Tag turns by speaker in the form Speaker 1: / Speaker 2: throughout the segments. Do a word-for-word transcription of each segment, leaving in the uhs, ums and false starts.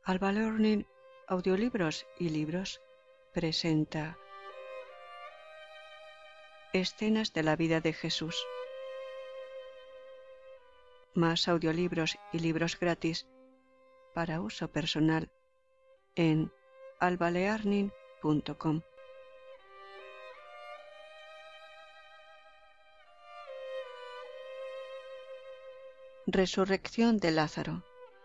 Speaker 1: Alba Learning, Audiolibros y Libros presenta Escenas de la vida de Jesús. Más audiolibros y libros gratis para uso personal en alba learning punto com. Resurrección de Lázaro.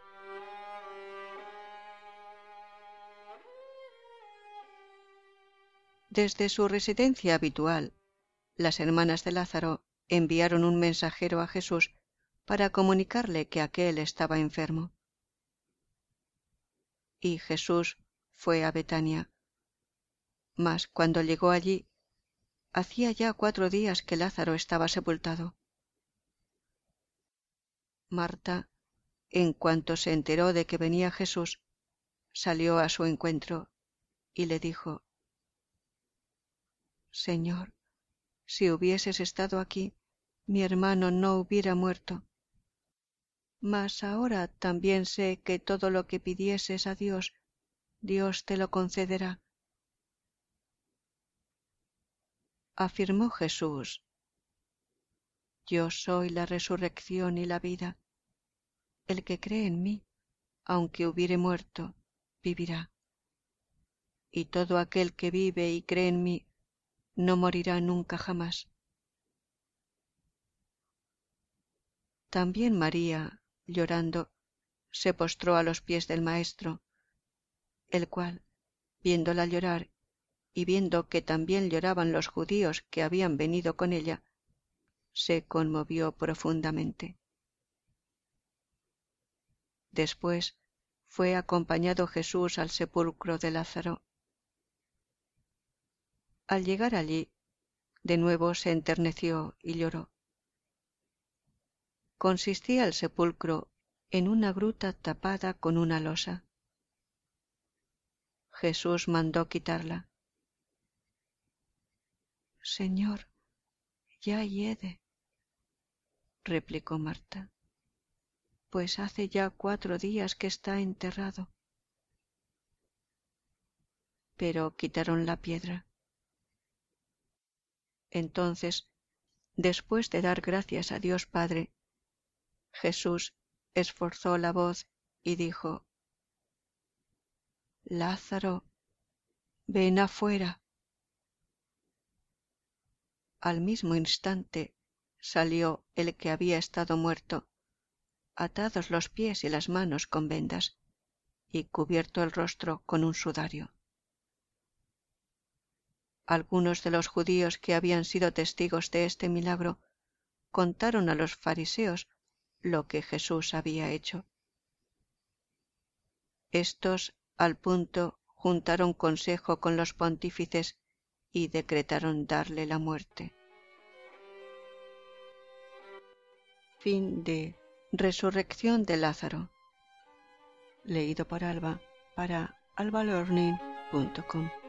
Speaker 1: Desde su residencia habitual, las hermanas de Lázaro enviaron un mensajero a Jesús para comunicarle que aquél estaba enfermo. Y Jesús fue a Betania. Mas cuando llegó allí, hacía ya cuatro días que Lázaro estaba sepultado. Marta, en cuanto se enteró de que venía Jesús, salió a su encuentro y le dijo: Señor, si hubieses estado aquí, mi hermano no hubiera muerto. Mas ahora también sé que todo lo que pidieses a Dios, Dios te lo concederá. Afirmó Jesús: Yo soy la resurrección y la vida. El que cree en mí, aunque hubiere muerto, vivirá. Y todo aquel que vive y cree en mí, no morirá nunca jamás. También María, llorando, se postró a los pies del Maestro, el cual, viéndola llorar y viendo que también lloraban los judíos que habían venido con ella, se conmovió profundamente. Después fue acompañado Jesús al sepulcro de Lázaro. Al llegar allí, de nuevo se enterneció y lloró. Consistía el sepulcro en una gruta tapada con una losa. Jesús mandó quitarla. Señor, ya hiede, replicó Marta, pues hace ya cuatro días que está enterrado. Pero quitaron la piedra. Entonces, después de dar gracias a Dios Padre, Jesús esforzó la voz y dijo: Lázaro, ven afuera. Al mismo instante salió el que había estado muerto, atados los pies y las manos con vendas, y cubierto el rostro con un sudario. Algunos de los judíos que habían sido testigos de este milagro contaron a los fariseos lo que Jesús había hecho. Estos, al punto, juntaron consejo con los pontífices y decretaron darle la muerte. Fin de Resurrección de Lázaro. Leído por Alba para alba learning punto com.